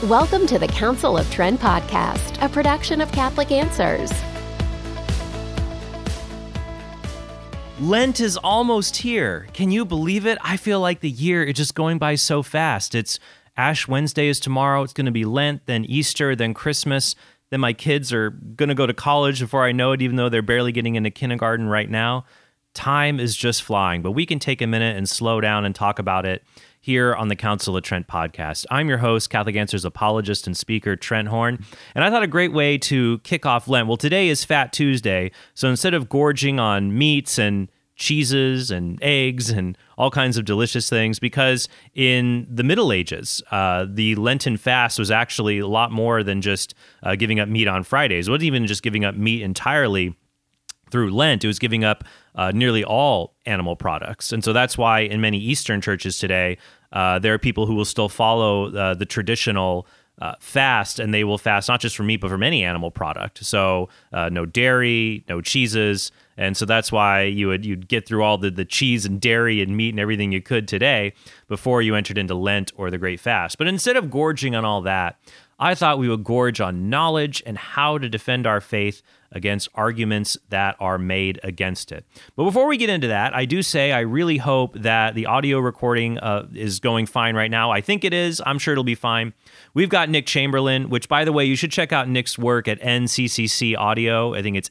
Welcome to the Council of Trent podcast, a production of Catholic Answers. Lent is almost here. Can you believe it? I feel like the year is just going by so fast. It's Ash Wednesday is tomorrow. It's going to be Lent, then Easter, then Christmas. Then my kids are going to go to college before I know it, even though they're barely getting into kindergarten right now. Time is just flying, but we can take a minute and slow down and talk about it here on the Council of Trent podcast. I'm your host, Catholic Answers apologist and speaker, Trent Horn, and I thought a great way to kick off Lent, well, today is Fat Tuesday, so instead of gorging on meats and cheeses and eggs and all kinds of delicious things, because in the Middle Ages, the Lenten fast was actually a lot more than just giving up meat on Fridays. It wasn't even just giving up meat entirely through Lent. It was giving up nearly all animal products. And so that's why in many Eastern churches today, there are people who will still follow the traditional fast, and they will fast not just from meat, but from any animal product. So no dairy, no cheeses. And so that's why you'd get through all the cheese and dairy and meat and everything you could today before you entered into Lent or the Great Fast. But instead of gorging on all that, I thought we would gorge on knowledge and how to defend our faith against arguments that are made against it. But before we get into that, I do say I really hope that the audio recording is going fine right now. I think it is. I'm sure it'll be fine. We've got Nick Chamberlain, which, by the way, you should check out Nick's work at NCCC Audio. I think it's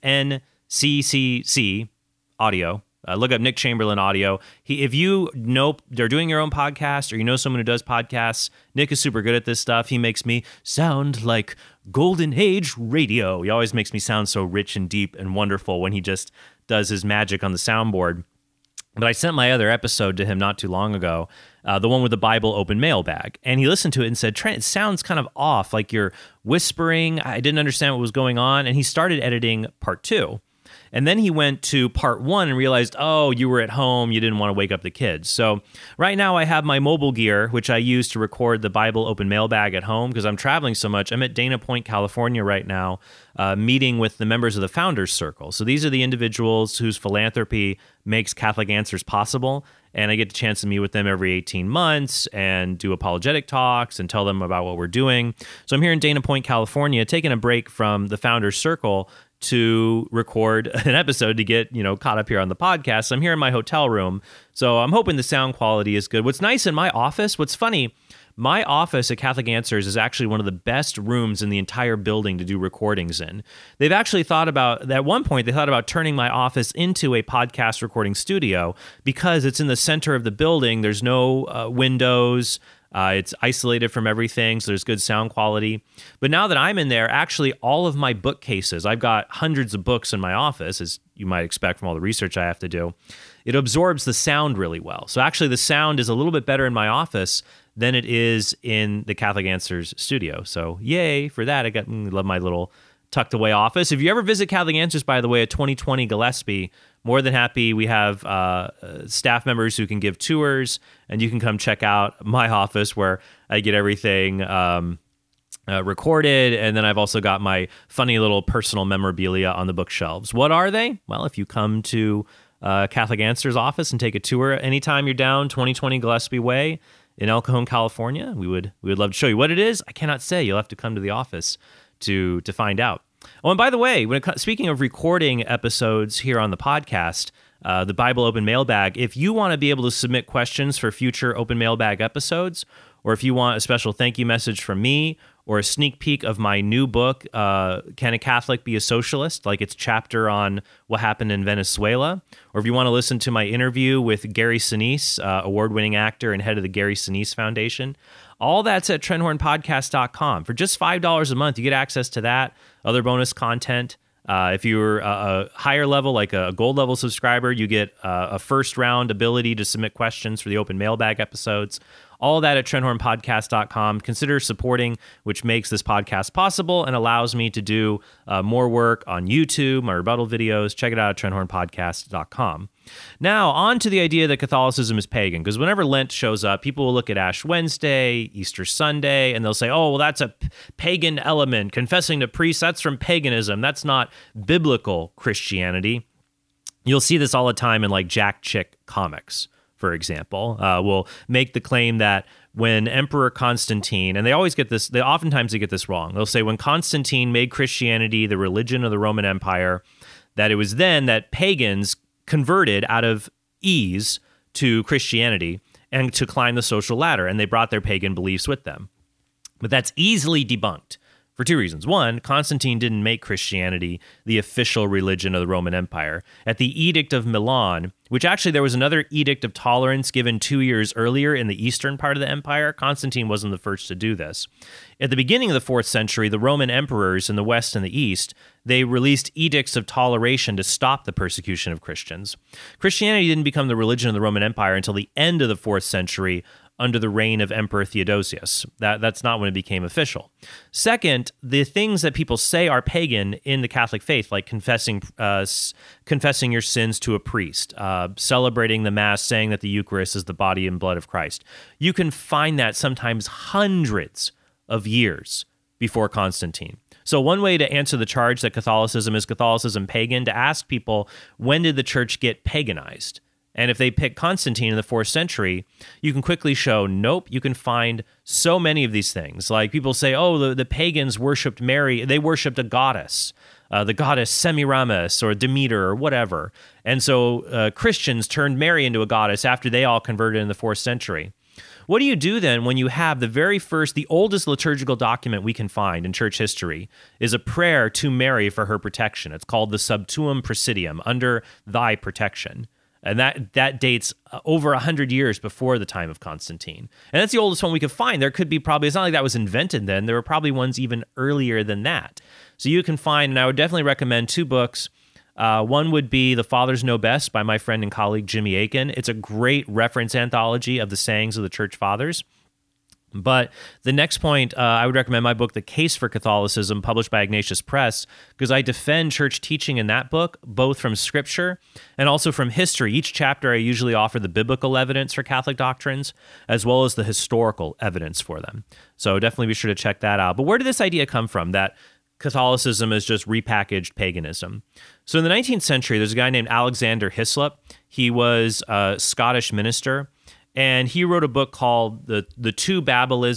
NCCC Audio. Look up Nick Chamberlain Audio. If you know they're doing your own podcast, or you know someone who does podcasts, Nick is super good at this stuff. He makes me sound like Golden Age radio. He always makes me sound so rich and deep and wonderful when he just does his magic on the soundboard. But I sent my other episode to him not too long ago, the one with the Bible open mailbag. And he listened to it and said, Trent, it sounds kind of off, like you're whispering. I didn't understand what was going on. And he started editing part 2. And then he went to part 1 and realized, oh, you were at home, you didn't want to wake up the kids. So right now I have my mobile gear, which I use to record the Bible open mailbag at home because I'm traveling so much. I'm at Dana Point, California right now, meeting with the members of the Founders Circle. So these are the individuals whose philanthropy makes Catholic Answers possible. And I get the chance to meet with them every 18 months and do apologetic talks and tell them about what we're doing. So I'm here in Dana Point, California, taking a break from the Founders Circle to record an episode to get, caught up here on the podcast. So I'm here in my hotel room. So I'm hoping the sound quality is good. What's nice in my office, what's funny, my office at Catholic Answers is actually one of the best rooms in the entire building to do recordings in. They've actually thought about, at one point, they thought about turning my office into a podcast recording studio because it's in the center of the building. There's no windows. It's isolated from everything, so there's good sound quality. But now that I'm in there, actually all of my bookcases, I've got hundreds of books in my office, as you might expect from all the research I have to do. It absorbs the sound really well. So actually the sound is a little bit better in my office than it is in the Catholic Answers studio. So yay for that. I love my little tucked away office. If you ever visit Catholic Answers, by the way, at 2020 Gillespie, more than happy. We have staff members who can give tours, and you can come check out my office where I get everything recorded. And then I've also got my funny little personal memorabilia on the bookshelves. What are they? Well, if you come to Catholic Answers office and take a tour anytime you're down 2020 Gillespie Way in El Cajon, California, we would love to show you what it is. I cannot say. You'll have to come to the office to find out. Oh, and by the way, speaking of recording episodes here on the podcast, the Bible Open Mailbag, if you want to be able to submit questions for future Open Mailbag episodes, or if you want a special thank you message from me, or a sneak peek of my new book, Can a Catholic Be a Socialist? Like its chapter on what happened in Venezuela. Or if you want to listen to my interview with Gary Sinise, award-winning actor and head of the Gary Sinise Foundation, all that's at TrentHornPodcast.com. For just $5 a month, you get access to that, other bonus content. If you're a higher level, like a gold level subscriber, you get a first round ability to submit questions for the open mailbag episodes. All of that at TrentHornPodcast.com. Consider supporting, which makes this podcast possible and allows me to do more work on YouTube, my rebuttal videos. Check it out at TrentHornPodcast.com. Now, on to the idea that Catholicism is pagan, because whenever Lent shows up, people will look at Ash Wednesday, Easter Sunday, and they'll say, oh, well, that's a pagan element. Confessing to priests, that's from paganism. That's not biblical Christianity. You'll see this all the time in like Jack Chick comics, for example, will make the claim that when Emperor Constantine, and they oftentimes get this wrong. They'll say when Constantine made Christianity the religion of the Roman Empire, that it was then that pagans converted out of ease to Christianity and to climb the social ladder, and they brought their pagan beliefs with them. But that's easily debunked for two reasons. One, Constantine didn't make Christianity the official religion of the Roman Empire. At the Edict of Milan, which actually there was another Edict of Tolerance given 2 years earlier in the eastern part of the empire, Constantine wasn't the first to do this. At the beginning of the 4th century, the Roman emperors in the west and the east, they released edicts of toleration to stop the persecution of Christians. Christianity didn't become the religion of the Roman Empire until the end of the 4th century, under the reign of Emperor Theodosius. That's not when it became official. Second, the things that people say are pagan in the Catholic faith, like confessing your sins to a priest, celebrating the Mass, saying that the Eucharist is the body and blood of Christ. You can find that sometimes hundreds of years before Constantine. So one way to answer the charge that Catholicism is Catholicism pagan, to ask people, when did the church get paganized? And if they pick Constantine in the 4th century, you can quickly show, nope, you can find so many of these things. Like people say, oh, the pagans worshipped Mary. They worshipped a goddess, the goddess Semiramis or Demeter or whatever. And so Christians turned Mary into a goddess after they all converted in the 4th century. What do you do then when you have the oldest liturgical document we can find in church history is a prayer to Mary for her protection? It's called the Sub Tuum Praesidium, under thy protection. And that dates over 100 years before the time of Constantine. And that's the oldest one we could find. There could be probably, it's not like that was invented then. There were probably ones even earlier than that. So you can find, and I would definitely recommend 2 books. One would be The Fathers Know Best by my friend and colleague Jimmy Akin. It's a great reference anthology of the sayings of the Church Fathers. But the next point, I would recommend my book, The Case for Catholicism, published by Ignatius Press, because I defend church teaching in that book, both from Scripture and also from history. Each chapter, I usually offer the biblical evidence for Catholic doctrines, as well as the historical evidence for them. So definitely be sure to check that out. But where did this idea come from, that Catholicism is just repackaged paganism? So in the 19th century, there's a guy named Alexander Hislop. He was a Scottish minister. And he wrote a book called The Two Babylons,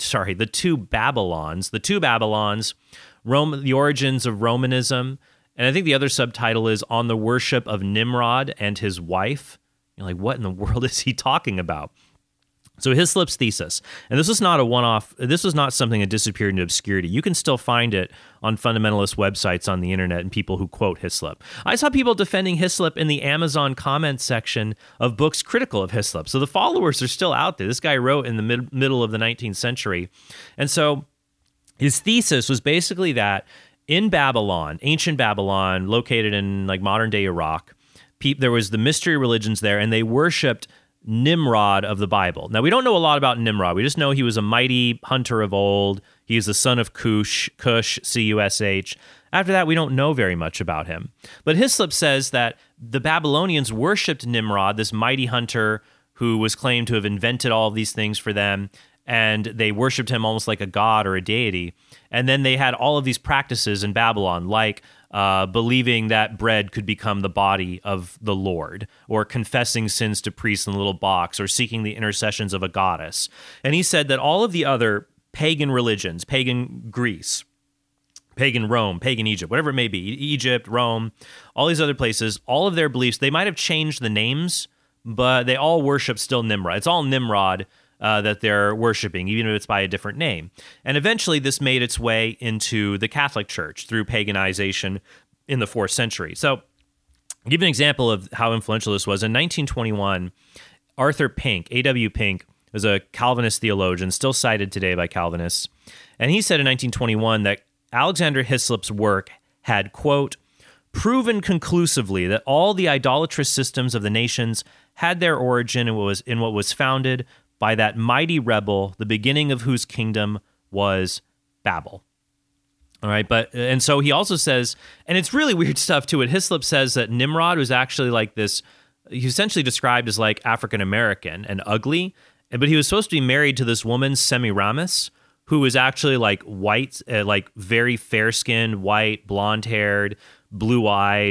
The Origins of Romanism. And I think the other subtitle is On the Worship of Nimrod and His Wife. You're like, what in the world is he talking about? So Hislop's thesis, and this was not a one-off, this was not something that disappeared into obscurity. You can still find it on fundamentalist websites on the internet and people who quote Hislop. I saw people defending Hislop in the Amazon comments section of books critical of Hislop. So the followers are still out there. This guy wrote in the middle of the 19th century. And so his thesis was basically that in Babylon, ancient Babylon, located in like modern-day Iraq, there was the mystery religions there, and they worshipped Nimrod of the Bible. Now, we don't know a lot about Nimrod. We just know he was a mighty hunter of old. He is the son of Cush, C-U-S-H. After that, we don't know very much about him. But Hislop says that the Babylonians worshipped Nimrod, this mighty hunter who was claimed to have invented all of these things for them, and they worshipped him almost like a god or a deity. And then they had all of these practices in Babylon, like believing that bread could become the body of the Lord, or confessing sins to priests in a little box, or seeking the intercessions of a goddess. And he said that all of the other pagan religions, pagan Greece, pagan Rome, pagan Egypt, whatever it may be, Egypt, Rome, all these other places, all of their beliefs, they might have changed the names, but they all worship still Nimrod. It's all Nimrod that they're worshiping, even if it's by a different name. And eventually this made its way into the Catholic Church through paganization in the 4th century. So I'll give you an example of how influential this was. In 1921, Arthur Pink, A.W. Pink, was a Calvinist theologian, still cited today by Calvinists. And he said in 1921 that Alexander Hislop's work had, quote, proven conclusively that all the idolatrous systems of the nations had their origin in what was founded by that mighty rebel, the beginning of whose kingdom was Babel. All right, and so he also says, and it's really weird stuff too, Hislop says that Nimrod was actually like this, he's essentially described as like African-American and ugly, but he was supposed to be married to this woman, Semiramis, who was actually like white, like very fair-skinned, white, blonde-haired, blue-eyed,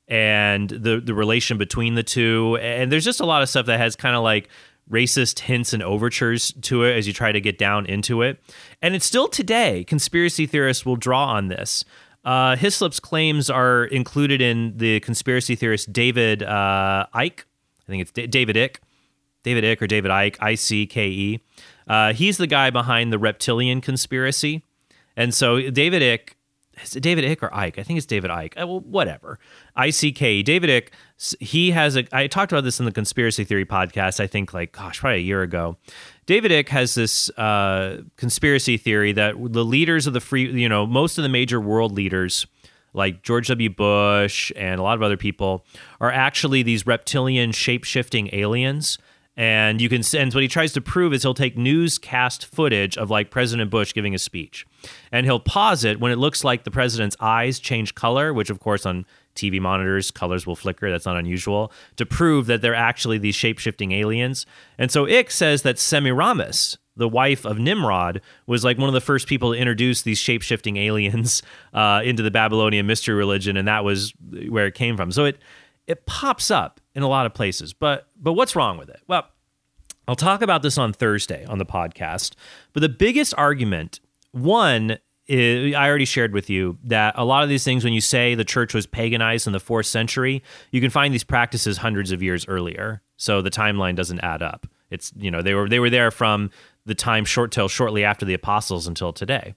and the relation between the two. And there's just a lot of stuff that has kind of like racist hints and overtures to it as you try to get down into it. And it's still today, conspiracy theorists will draw on this. Hislop's claims are included in the conspiracy theorist David Icke. I think it's David Icke. David Icke or David Icke, I-C-K-E. He's the guy behind the reptilian conspiracy. And so David Icke, is it David Icke or Icke? I think it's David Icke. Well, whatever. I-C-K-E. David Icke, he has I talked about this in the conspiracy theory podcast, I think probably a year ago. David Icke has this conspiracy theory that the leaders of the most of the major world leaders, like George W. Bush and a lot of other people, are actually these reptilian shape-shifting aliens. And what he tries to prove is he'll take newscast footage of like President Bush giving a speech, and he'll pause it when it looks like the president's eyes change color, which of course on TV monitors, colors will flicker. That's not unusual, to prove that they're actually these shape-shifting aliens. And so Icke says that Semiramis, the wife of Nimrod, was like one of the first people to introduce these shape-shifting aliens into the Babylonian mystery religion, and that was where it came from. So it pops up in a lot of places, but what's wrong with it? Well, I'll talk about this on Thursday on the podcast, but the biggest argument, one, I already shared with you that a lot of these things, when you say the church was paganized in the 4th century, you can find these practices hundreds of years earlier, so the timeline doesn't add up. It's, they were there from the time shortly after the apostles until today.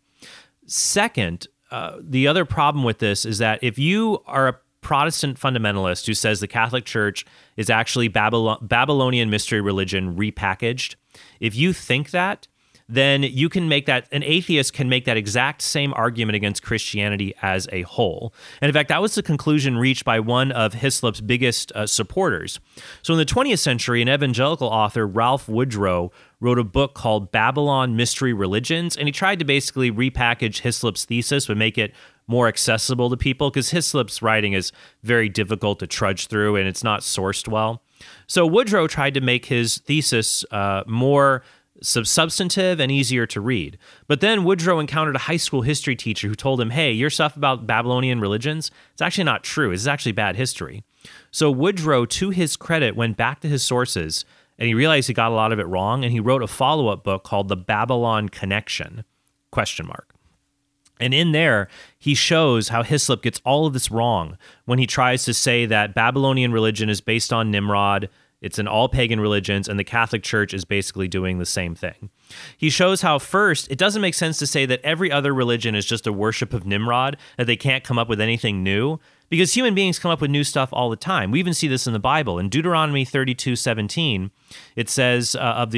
Second, the other problem with this is that if you are a Protestant fundamentalist who says the Catholic Church is actually Babylonian mystery religion repackaged, if you think that, then you can make that, an atheist can make that exact same argument against Christianity as a whole. And in fact, that was the conclusion reached by one of Hislop's biggest supporters. So in the 20th century, an evangelical author, Ralph Woodrow, wrote a book called Babylon Mystery Religions, and he tried to basically repackage Hislop's thesis but make it more accessible to people, because Hislop's writing is very difficult to trudge through and it's not sourced well. So Woodrow tried to make his thesis more substantive and easier to read. But then Woodrow encountered a high school history teacher who told him, hey, your stuff about Babylonian religions, it's actually not true. It's actually bad history. So Woodrow, to his credit, went back to his sources and he realized he got a lot of it wrong, and he wrote a follow-up book called The Babylon Connection, ? And in there, he shows how Hislop gets all of this wrong when he tries to say that Babylonian religion is based on Nimrod, it's in all pagan religions, and the Catholic Church is basically doing the same thing. He shows how, first, it doesn't make sense to say that every other religion is just a worship of Nimrod, that they can't come up with anything new, because human beings come up with new stuff all the time. We even see this in the Bible. In Deuteronomy 32:17, it says of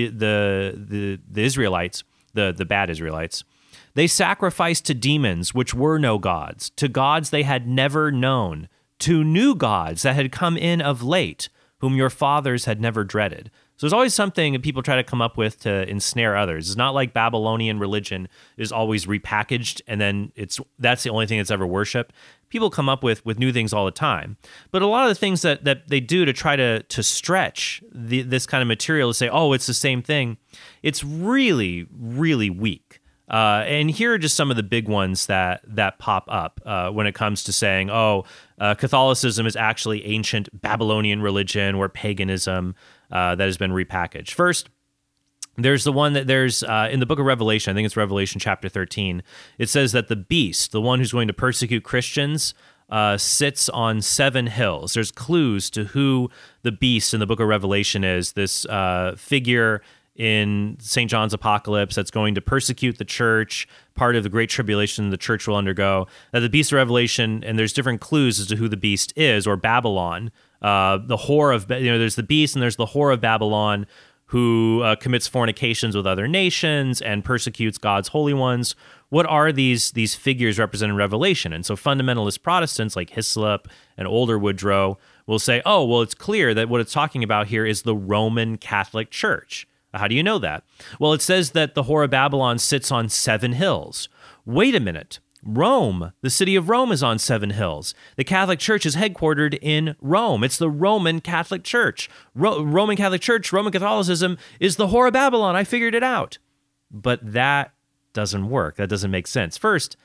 the Israelites, the bad Israelites, they sacrificed to demons which were no gods, to gods they had never known, to new gods that had come in of late, whom your fathers had never dreaded. So there's always something that people try to come up with to ensnare others. It's not like Babylonian religion is always repackaged and then that's the only thing that's ever worshipped. People come up with new things all the time. But a lot of the things that they do to try to stretch this kind of material to say, oh, it's the same thing, it's really, really weak. And here are just some of the big ones that pop up when it comes to saying, Catholicism is actually ancient Babylonian religion or paganism that has been repackaged. First, there's the one that there's in the book of Revelation, I think it's Revelation chapter 13, it says that the beast, the one who's going to persecute Christians, sits on 7 hills. There's clues to who the beast in the book of Revelation is, this figure in St. John's Apocalypse that's going to persecute the church, part of the great tribulation the church will undergo. The beast of Revelation, and there's different clues as to who the beast is, or Babylon. The whore of, there's the beast and there's the whore of Babylon who commits fornications with other nations and persecutes God's holy ones. What are these figures represented in Revelation? And so fundamentalist Protestants like Hislop and older Woodrow will say, oh, well, it's clear that what it's talking about here is the Roman Catholic Church. How do you know that? Well, it says that the whore of Babylon sits on 7 hills. Wait a minute. Rome, the city of Rome, is on 7 hills. The Catholic Church is headquartered in Rome. It's the Roman Catholic Church. Roman Catholic Church, Roman Catholicism is the whore of Babylon. I figured it out. But that doesn't work. That doesn't make sense. First,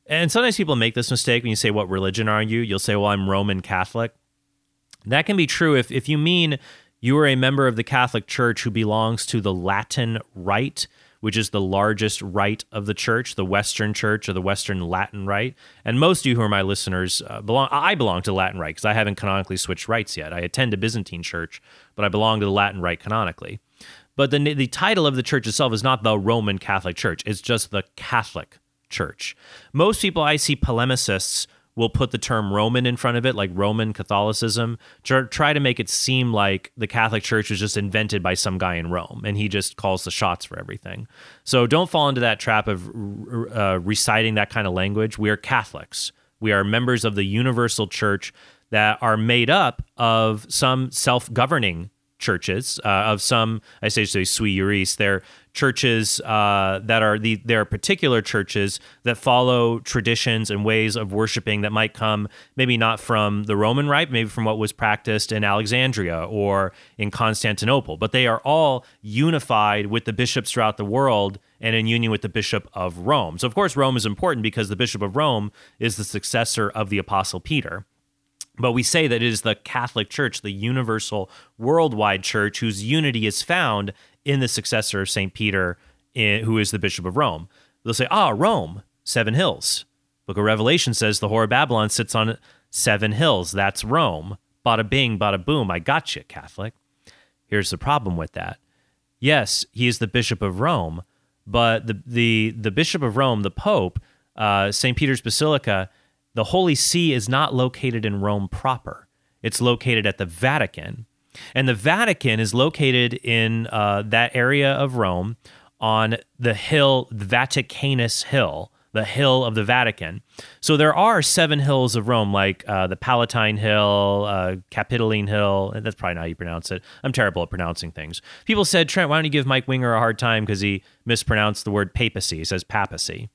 And sometimes people make this mistake when you say, what religion are you? You'll say, well, I'm Roman Catholic. That can be true if you mean you are a member of the Catholic Church who belongs to the Latin Rite, which is the largest rite of the church, the Western Church or the Western Latin Rite. And most of you who are my listeners I belong to the Latin Rite because I haven't canonically switched rites yet. I attend a Byzantine church, but I belong to the Latin Rite canonically. But the title of the church itself is not the Roman Catholic Church. It's just the Catholic Church. Most people I see polemicists will put the term Roman in front of it, like Roman Catholicism, try to make it seem like the Catholic Church was just invented by some guy in Rome, and he just calls the shots for everything. So don't fall into that trap of reciting that kind of language. We are Catholics. We are members of the universal church that are made up of some self-governing churches, of some, I say sui juris, they're churches there are particular churches that follow traditions and ways of worshiping that might come maybe not from the Roman Rite, maybe from what was practiced in Alexandria or in Constantinople, but they are all unified with the bishops throughout the world and in union with the Bishop of Rome. So of course Rome is important because the Bishop of Rome is the successor of the Apostle Peter. But we say that it is the Catholic Church, the universal worldwide church, whose unity is found in the successor of St. Peter, who is the Bishop of Rome. They'll say, Rome, 7 hills. Book of Revelation says the Whore of Babylon sits on 7 hills. That's Rome. Bada bing, bada boom, I got you, Catholic. Here's the problem with that. Yes, he is the Bishop of Rome, but the Bishop of Rome, the Pope, St. Peter's Basilica, the Holy See is not located in Rome proper. It's located at the Vatican. And the Vatican is located in that area of Rome on the hill, the Vaticanus Hill, the hill of the Vatican. So there are 7 hills of Rome, like the Palatine Hill, Capitoline Hill. That's probably not how you pronounce it. I'm terrible at pronouncing things. People said, Trent, why don't you give Mike Winger a hard time because he mispronounced the word papacy. He says papacy.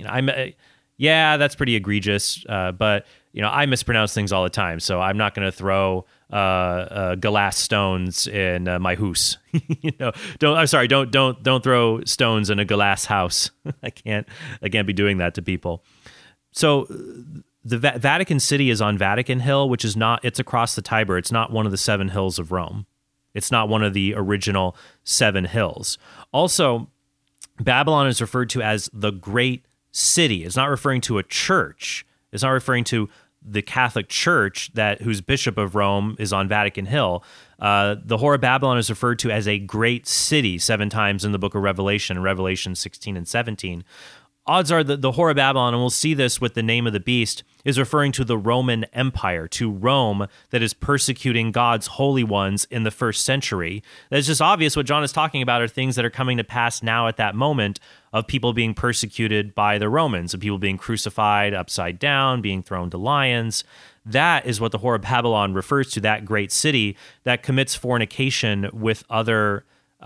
Yeah, that's pretty egregious, but I mispronounce things all the time, so I'm not going to throw glass stones in my house. Don't throw stones in a glass house. I can't be doing that to people. So the Vatican City is on Vatican Hill, which is not. It's across the Tiber. It's not one of the 7 hills of Rome. It's not one of the original 7 hills. Also, Babylon is referred to as the Great City. It's not referring to a church. It's not referring to the Catholic Church whose Bishop of Rome is on Vatican Hill. The Whore of Babylon is referred to as a great city 7 times in the book of Revelation 16 and 17. Odds are that the Whore of Babylon, and we'll see this with the name of the beast, is referring to the Roman Empire, to Rome that is persecuting God's holy ones in the first century. That's just obvious. What John is talking about are things that are coming to pass now at that moment of people being persecuted by the Romans, of people being crucified upside down, being thrown to lions. That is what the Whore of Babylon refers to, that great city that commits fornication with other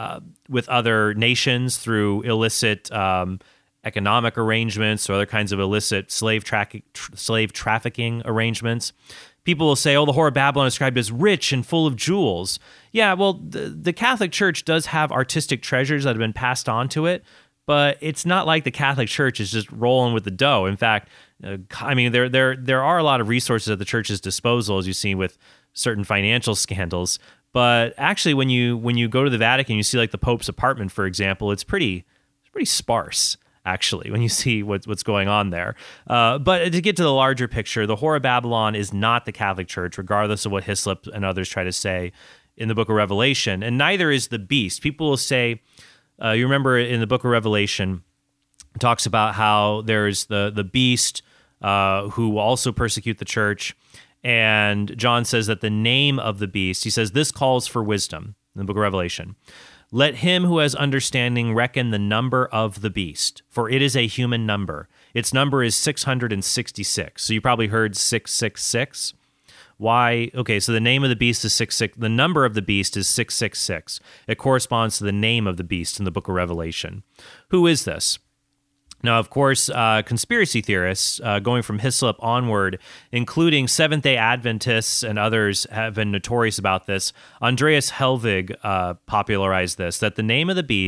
nations through illicit economic arrangements or other kinds of illicit slave trafficking arrangements. People will say, the Whore of Babylon is described as rich and full of jewels. Yeah, well, the Catholic Church does have artistic treasures that have been passed on to it, but it's not like the Catholic Church is just rolling with the dough. In fact, there are a lot of resources at the church's disposal, as you see with certain financial scandals. But actually, when you go to the Vatican, you see like the Pope's apartment, for example, it's pretty sparse. Actually, when you see what's going on there. But to get to the larger picture, the Whore of Babylon is not the Catholic Church, regardless of what Hislop and others try to say in the book of Revelation, and neither is the beast. People will say, you remember in the book of Revelation, it talks about how there's the beast who will also persecute the church, and John says that the name of the beast, he says, this calls for wisdom in the book of Revelation. Let him who has understanding reckon the number of the beast, for it is a human number. Its number is 666. So you probably heard 666. Why? Okay, so the name of the beast is 666. The number of the beast is 666. It corresponds to the name of the beast in the book of Revelation. Who is this? Now, of course, conspiracy theorists, going from Hislop onward, including Seventh-day Adventists and others, have been notorious about this. Andreas Helvig popularized this, that the name of the beast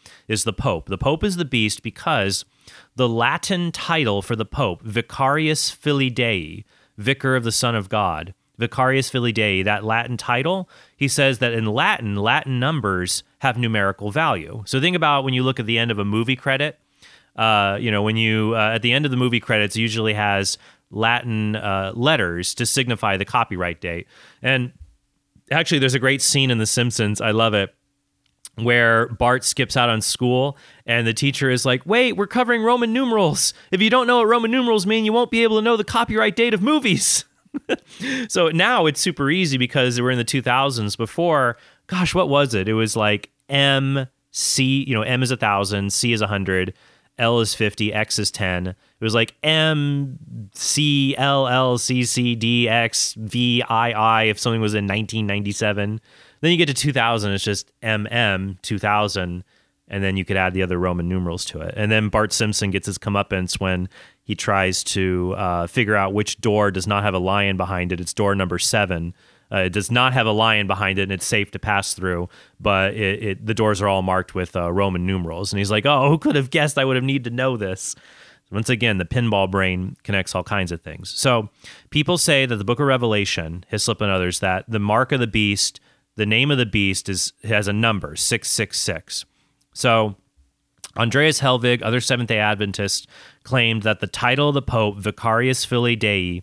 is the Pope. The Pope is the beast because the Latin title for the Pope, Vicarius Filii Dei, Vicar of the Son of God, Vicarius Filii Dei, that Latin title, he says that in Latin numbers have numerical value. So think about when you look at the end of a movie credit, when you, at the end of the movie credits, it usually has Latin letters to signify the copyright date. And actually, there's a great scene in The Simpsons, I love it, where Bart skips out on school and the teacher is like, wait, we're covering Roman numerals. If you don't know what Roman numerals mean, you won't be able to know the copyright date of movies. So now it's super easy because we're in the 2000s. Before, gosh, what was it? It was like M, C, M is 1,000, C is 100, L is 50, X is 10. It was like M, C, L, L, C, C, D, X, V, I if something was in 1997. Then you get to 2000, it's just MM 2000, and then you could add the other Roman numerals to it. And then Bart Simpson gets his comeuppance when he tries to figure out which door does not have a lion behind it. It's door number 7. It does not have a lion behind it, and it's safe to pass through, but the doors are all marked with Roman numerals. And he's like, oh, who could have guessed I would have needed to know this? Once again, the pinball brain connects all kinds of things. So people say that the book of Revelation, Hislop and others, that the mark of the beast, the name of the beast has a number, 666. So Andreas Helvig, other Seventh-day Adventists, claimed that the title of the Pope, Vicarius Filii Dei,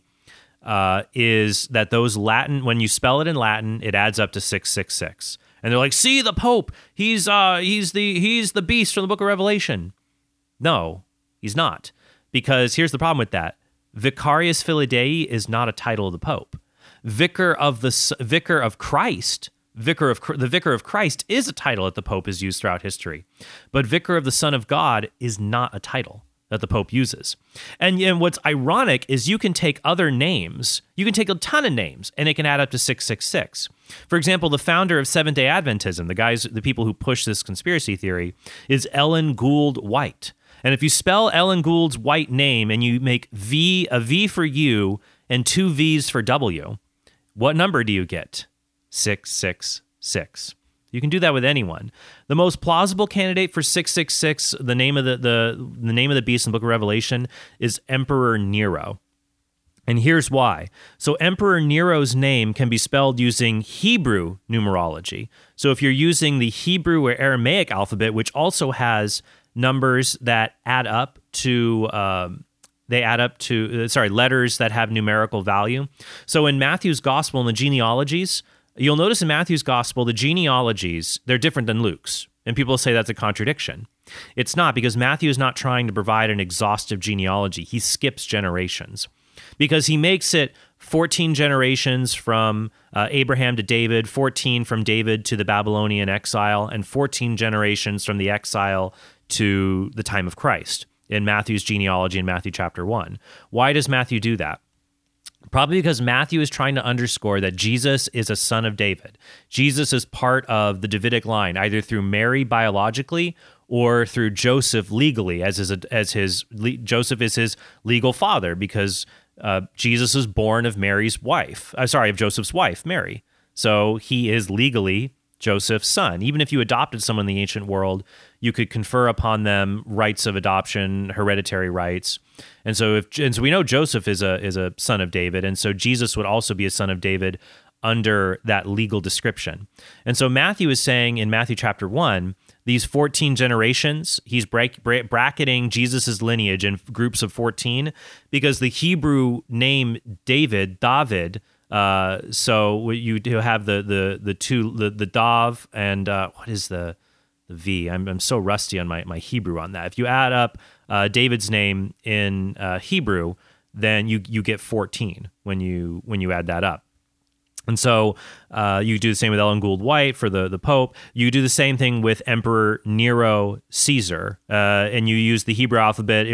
is that those Latin, when you spell it in Latin, it adds up to 666. And they're like, see, the Pope, he's the beast from the book of Revelation. No, he's not. Because here's the problem with that. Vicarius Filii Dei is not a title of the Pope. The Vicar of Christ is a title that the Pope has used throughout history. But Vicar of the Son of God is not a title that the Pope uses. And what's ironic is you can take other names, you can take a ton of names, and it can add up to 666. For example, the founder of Seventh-day Adventism, the people who push this conspiracy theory, is Ellen Gould White. And if you spell Ellen Gould's White name and you make a V for U and 2 V's for W, what number do you get? 666. You can do that with anyone. The most plausible candidate for 666, the name of the name of the beast in the book of Revelation, is Emperor Nero. And here's why. So Emperor Nero's name can be spelled using Hebrew numerology. So if you're using the Hebrew or Aramaic alphabet, which also has numbers that add up to letters that have numerical value. So in Matthew's gospel, in the genealogies, you'll notice in Matthew's gospel, the genealogies, they're different than Luke's. And people say that's a contradiction. It's not, because Matthew is not trying to provide an exhaustive genealogy. He skips generations because he makes it 14 generations from Abraham to David, 14 from David to the Babylonian exile, and 14 generations from the exile to the time of Christ in Matthew's genealogy in Matthew chapter 1. Why does Matthew do that? Probably because Matthew is trying to underscore that Jesus is a son of David. Jesus is part of the Davidic line, either through Mary biologically or through Joseph legally, Joseph is his legal father, because Jesus is born of of Joseph's wife, Mary. So he is legally Joseph's son. Even if you adopted someone in the ancient world, you could confer upon them rights of adoption, hereditary rights. And so we know Joseph is a son of David, and so Jesus would also be a son of David under that legal description. And so Matthew is saying in Matthew chapter 1, these 14 generations, he's bracketing Jesus's lineage in groups of 14, because the Hebrew name David, so you do have the Dav and what is the V? I'm so rusty on my Hebrew on that. If you add up David's name in Hebrew, then you get 14 when you add that up. And so you do the same with Ellen Gould White for the Pope. You do the same thing with Emperor Nero Caesar, and you use the Hebrew alphabet.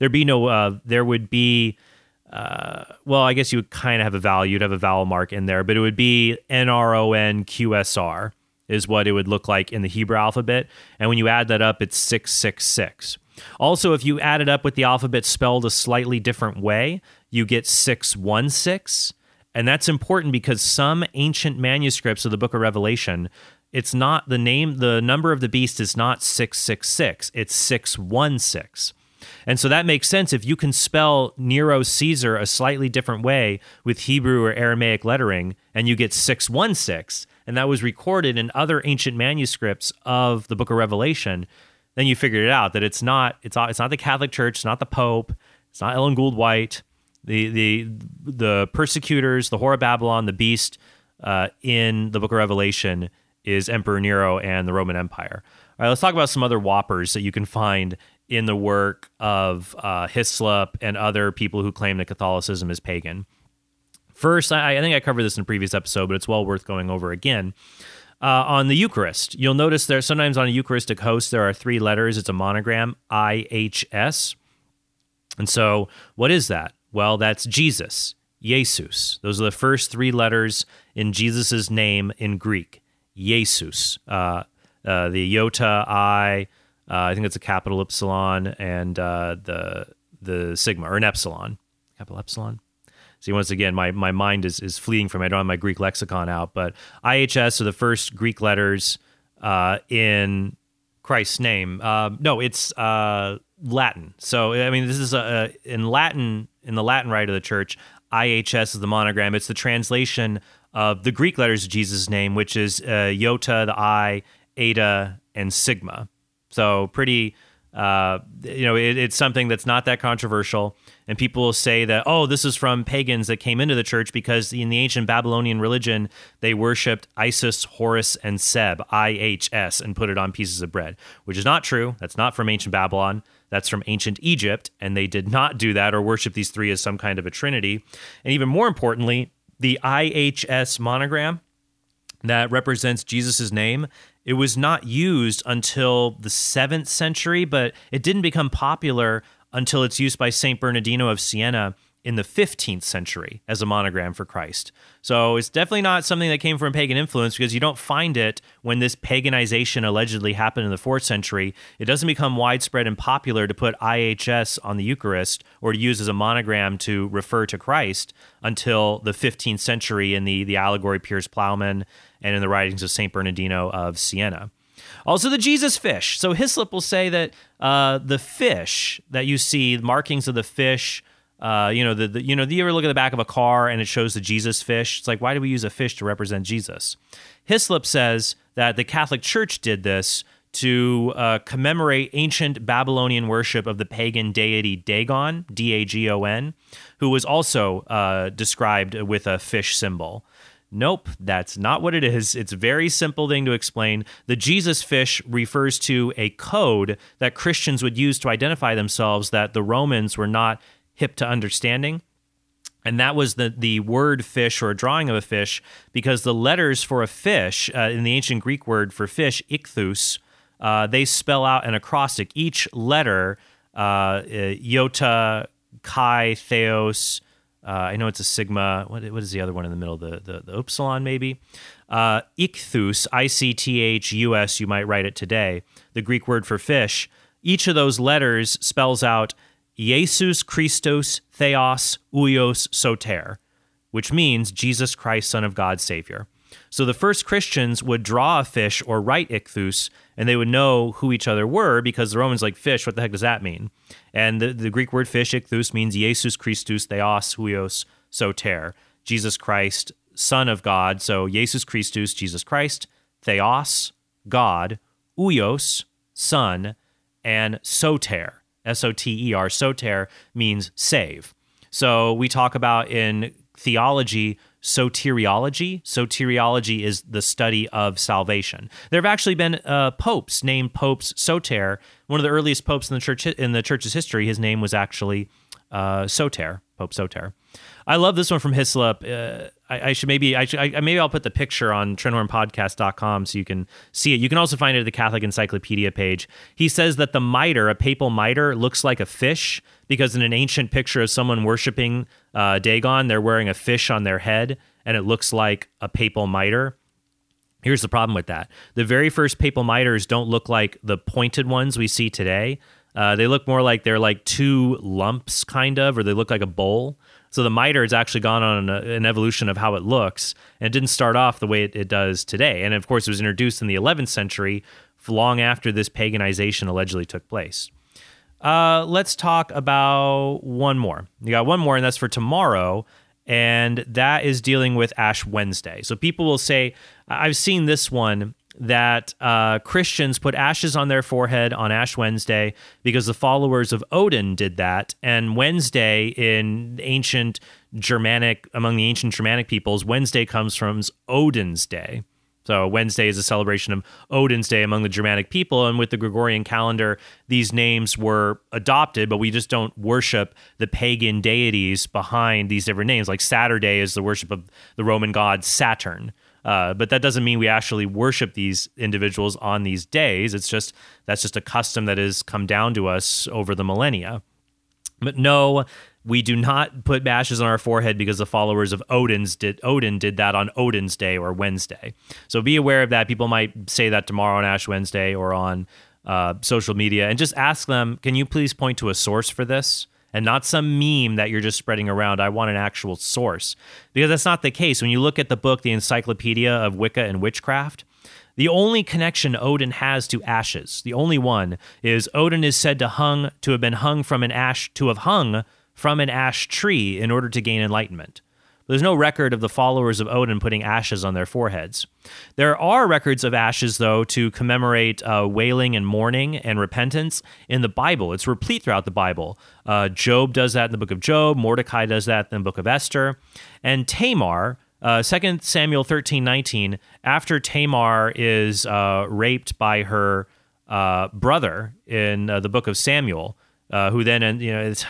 Well, I guess you would kind of have a vowel. You'd have a vowel mark in there, but it would be NRONQSR is what it would look like in the Hebrew alphabet. And when you add that up, it's 666. Also, if you add it up with the alphabet spelled a slightly different way, you get 616. And that's important because some ancient manuscripts of the book of Revelation it's not the number of the beast is not 666, it's 616. And so that makes sense. If you can spell Nero Caesar a slightly different way with Hebrew or Aramaic lettering, and you get 616, and that was recorded in other ancient manuscripts of the book of Revelation, then you figured it out, that it's not the Catholic Church, it's not the Pope, it's not Ellen Gould White. The persecutors, the Whore of Babylon, the beast in the book of Revelation is Emperor Nero and the Roman Empire. All right, let's talk about some other whoppers that you can find in the work of Hislop and other people who claim that Catholicism is pagan. First, I think I covered this in a previous episode, but it's well worth going over again. On the Eucharist, you'll notice there sometimes on a Eucharistic host there are 3 letters. It's a monogram, IHS. And so what is that? Well, that's Jesus, Jesus. Those are the first 3 letters in Jesus' name in Greek, Jesus. The iota, I think it's a capital epsilon, and the sigma, or an epsilon, capital epsilon. See, once again, my mind is fleeing from it. I don't have my Greek lexicon out, but IHS are the first Greek letters in Christ's name. No, it's Latin. So, I mean, this is in Latin, in the Latin rite of the church, IHS is the monogram. It's the translation of the Greek letters of Jesus' name, which is iota, the I, eta, and sigma. So pretty, it's something that's not that controversial. And people will say that, oh, this is from pagans that came into the church because in the ancient Babylonian religion, they worshipped Isis, Horus, and Seb, IHS, and put it on pieces of bread, which is not true. That's not from ancient Babylon. That's from ancient Egypt, and they did not do that or worship these 3 as some kind of a trinity. And even more importantly, the IHS monogram that represents Jesus' name, it was not used until the 7th century, but it didn't become popular until it's used by St. Bernardino of Siena in the 15th century as a monogram for Christ. So it's definitely not something that came from pagan influence, because you don't find it when this paganization allegedly happened in the 4th century. It doesn't become widespread and popular to put IHS on the Eucharist or to use as a monogram to refer to Christ until the 15th century in the allegory Piers Plowman and in the writings of St. Bernardino of Siena. Also, the Jesus fish. So Hislop will say that the fish that you see, the markings of the fish, do you ever look at the back of a car and it shows the Jesus fish? It's like, why do we use a fish to represent Jesus? Hislop says that the Catholic Church did this to commemorate ancient Babylonian worship of the pagan deity Dagon, D-A-G-O-N, who was also described with a fish symbol. Nope, that's not what it is. It's a very simple thing to explain. The Jesus fish refers to a code that Christians would use to identify themselves that the Romans were not hip to understanding. And that was the word fish, or a drawing of a fish, because the letters for a fish, in the ancient Greek word for fish, ichthus, they spell out an acrostic. Each letter, iota, chi, theos, I know it's a sigma. What is the other one in the middle? The upsilon, maybe? Ichthus, I-C-T-H-U-S, you might write it today, the Greek word for fish. Each of those letters spells out Jesus Christos Theos Uios Soter, which means Jesus Christ, Son of God, Savior. So the first Christians would draw a fish or write ichthus, and they would know who each other were, because the Romans like, fish, what the heck does that mean? And the Greek word fish, ichthus, means Jesus Christus Theos Huios Soter, Jesus Christ, Son of God. So Jesus Christus, Jesus Christ, Theos, God, Uios, Son, and Soter, S-O-T-E-R. Soter means save. So we talk about in theology soteriology. Soteriology is the study of salvation. There have actually been popes named Popes Soter. One of the earliest popes in the church's history, his name was actually Soter, Pope Soter. I love this one from Hislop. Maybe I'll put the picture on TrentHornPodcast.com so you can see it. You can also find it at the Catholic Encyclopedia page. He says that the mitre, a papal mitre, looks like a fish because in an ancient picture of someone worshiping Dagon, they're wearing a fish on their head, and it looks like a papal mitre. Here's the problem with that. The very first papal mitres don't look like the pointed ones we see today. They look more like they're like two lumps, kind of, or they look like a bowl. So the mitre has actually gone on an evolution of how it looks, and it didn't start off the way it does today. And of course, it was introduced in the 11th century, long after this paganization allegedly took place. Let's talk about one more. You got one more, and that's for tomorrow, and that is dealing with Ash Wednesday. So people will say, I've seen this one, that Christians put ashes on their forehead on Ash Wednesday because the followers of Odin did that. And Wednesday among the ancient Germanic peoples, Wednesday comes from Odin's Day. So Wednesday is a celebration of Odin's Day among the Germanic people. And with the Gregorian calendar, these names were adopted, but we just don't worship the pagan deities behind these different names. Like Saturday is the worship of the Roman god Saturn. But that doesn't mean we actually worship these individuals on these days. That's just a custom that has come down to us over the millennia. But no, we do not put ashes on our forehead because the followers of Odin did that on Odin's Day or Wednesday. So be aware of that. People might say that tomorrow on Ash Wednesday or on social media, and just ask them, can you please point to a source for this? And not some meme that you're just spreading around. I want an actual source. Because that's not the case. When you look at the book, The Encyclopedia of Wicca and Witchcraft, the only connection Odin has to ashes, the only one, is Odin is said to have hung from an ash tree in order to gain enlightenment. There's no record of the followers of Odin putting ashes on their foreheads. There are records of ashes, though, to commemorate wailing and mourning and repentance in the Bible. It's replete throughout the Bible. Job does that in the book of Job. Mordecai does that in the book of Esther. And Tamar, 2 Samuel 13:19, after Tamar is raped by her brother in the book of Samuel, who then,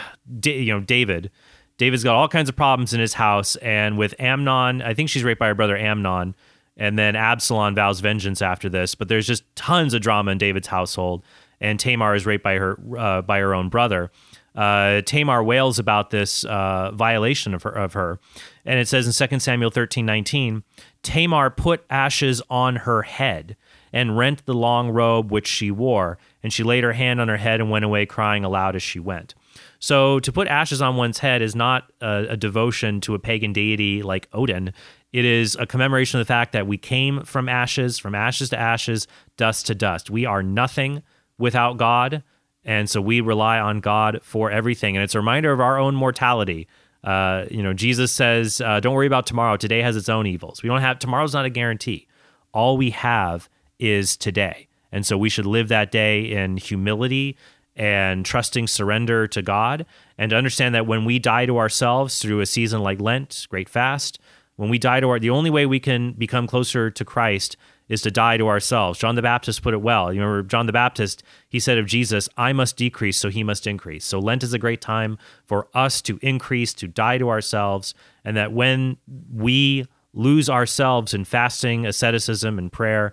David. David's got all kinds of problems in his house, and with Amnon, I think she's raped by her brother Amnon, and then Absalom vows vengeance after this. But there's just tons of drama in David's household, and Tamar is raped by her own brother. Tamar wails about this violation of her, and it says in 2 Samuel 13:19, Tamar put ashes on her head and rent the long robe which she wore, and she laid her hand on her head and went away crying aloud as she went. So to put ashes on one's head is not a devotion to a pagan deity like Odin. It is a commemoration of the fact that we came from ashes to ashes, dust to dust. We are nothing without God, and so we rely on God for everything. And it's a reminder of our own mortality. Jesus says, don't worry about tomorrow. Today has its own evils. Tomorrow's not a guarantee. All we have is today. And so we should live that day in humility and trusting surrender to God, and to understand that when we die to ourselves through a season like Lent, Great Fast, when we die the only way we can become closer to Christ is to die to ourselves. John the Baptist put it well. You remember John the Baptist, he said of Jesus, I must decrease so he must increase. So Lent is a great time for us to increase, to die to ourselves, and that when we lose ourselves in fasting, asceticism, and prayer,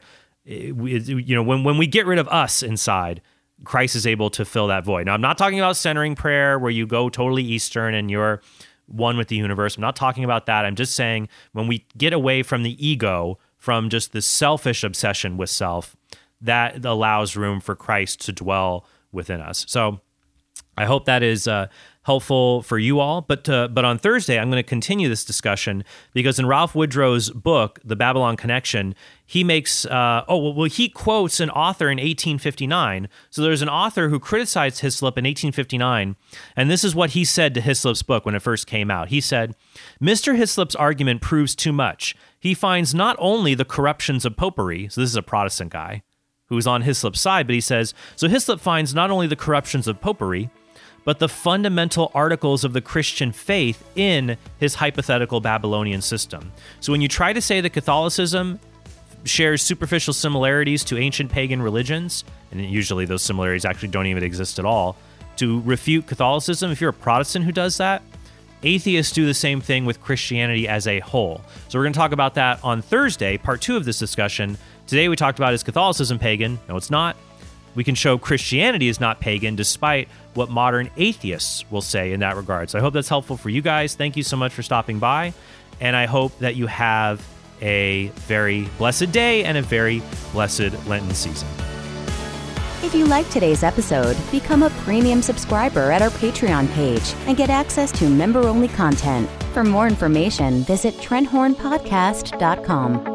when we get rid of us inside, Christ is able to fill that void. Now, I'm not talking about centering prayer where you go totally Eastern and you're one with the universe. I'm not talking about that. I'm just saying when we get away from the ego, from just the selfish obsession with self, that allows room for Christ to dwell within us. So I hope that is helpful for you all. But on Thursday, I'm going to continue this discussion because in Ralph Woodrow's book, The Babylon Connection, he makes, he quotes an author in 1859. So there's an author who criticized Hislop in 1859, and this is what he said to Hislop's book when it first came out. He said, Mr. Hislop's argument proves too much. He finds not only the corruptions of popery, so this is a Protestant guy who's on Hislop's side, but he says, so Hislop finds not only the corruptions of popery, but the fundamental articles of the Christian faith in his hypothetical Babylonian system. So when you try to say that Catholicism shares superficial similarities to ancient pagan religions, and usually those similarities actually don't even exist at all, to refute Catholicism, if you're a Protestant who does that, atheists do the same thing with Christianity as a whole. So we're going to talk about that on Thursday, part 2 of this discussion. Today we talked about, is Catholicism pagan? No, it's not. We can show Christianity is not pagan, despite what modern atheists will say in that regard. So I hope that's helpful for you guys. Thank you so much for stopping by, and I hope that you have a very blessed day and a very blessed Lenten season. If you like today's episode, become a premium subscriber at our Patreon page and get access to member-only content. For more information, visit TrentHornPodcast.com.